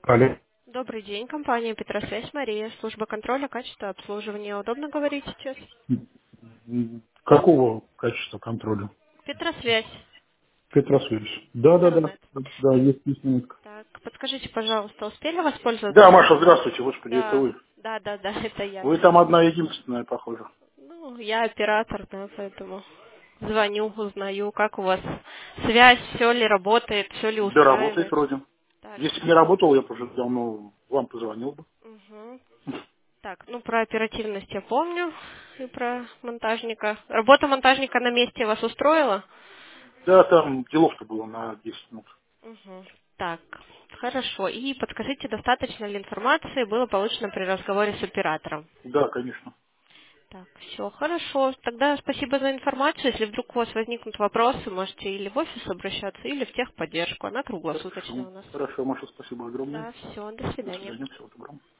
Алло. Добрый день, компания Петросвязь Мария, служба контроля качества обслуживания. Удобно говорить сейчас? Какого качества контроля? Петросвязь, Петросвязь. Да, да, да. Интернет. Да, есть минутка. Так, подскажите, пожалуйста, успели воспользоваться Да, Маша, услугами? здравствуйте, господи, это Да, вы. да, это я. Вы там одна единственная, похоже. Ну, я оператор, да, поэтому звоню, узнаю, как у вас связь, все ли работает, все ли Да, работает устраивает. вроде. Так, Если бы не работал, я бы уже давно вам позвонил бы. угу. Так, ну про оперативность я помню и про монтажника. Работа монтажника на месте вас устроила? Да, там делов-то было на 10 минут. Мгм. Так, хорошо. И подскажите, достаточно ли информации было получено при разговоре с оператором? Да, конечно. Так, все, хорошо. Тогда спасибо за информацию. Если вдруг у вас возникнут вопросы, можете или в офис обращаться, или в техподдержку. Она круглосуточная Хорошо. у нас. Хорошо, Маша, спасибо огромное. Да, все, до До свидания. свидания, всего доброго.